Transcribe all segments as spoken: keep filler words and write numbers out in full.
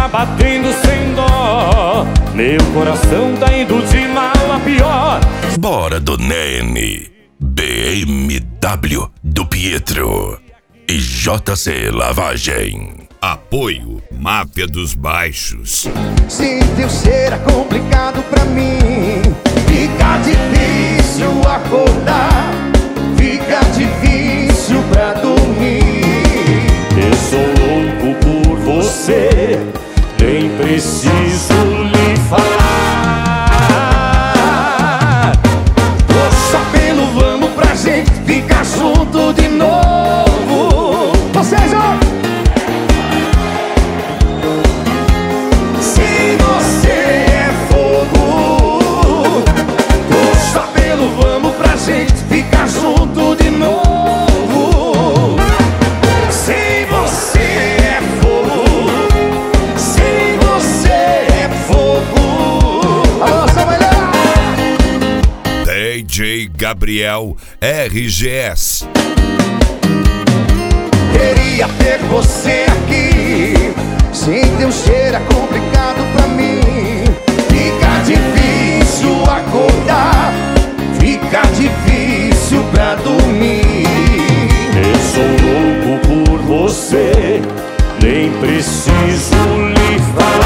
tá batendo sem dó. Meu coração tá indo de mal a pior. Bora do Nene, B M W do Pietro e J C Lavagem. Apoio Máfia dos Baixos. Se teu ser é complicado pra mim, fica difícil acordar, fica difícil pra dormir. Eu sou louco por você, nem preciso lhe falar. Poxa, pelo vamos pra gente ficar junto de novo. Vocês, ó! Se você é fogo, poxa, pelo vamos pra gente ficar junto de novo. Se você é fogo, se você é fogo. Alô, Samuel! D J Gabriel R G S. Queria ter você aqui, sem teu cheiro é complicado pra mim. Fica difícil acordar, fica difícil pra dormir. Eu sou louco por você, nem preciso lhe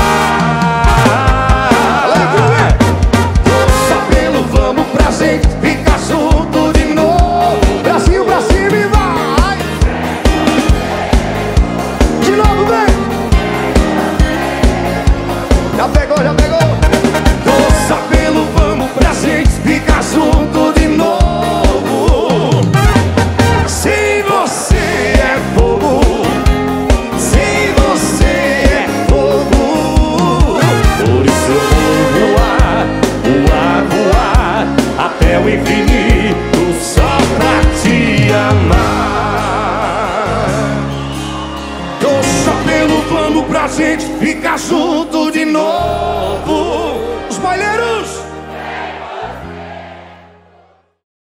falar. Poxa, pelo vamos pra gente ficar junto de novo. Brasil pra cima e vai! De novo, vem! Já pegou, já pegou! Poxa, pelo vamos pra gente ficar junto de novo. Se você é fogo, se você é fogo, Por isso eu vou voar, voar, voar até o infinito só pra te amar. poxa, pelo vamos pra gente ficar junto de novo. Os baileiros!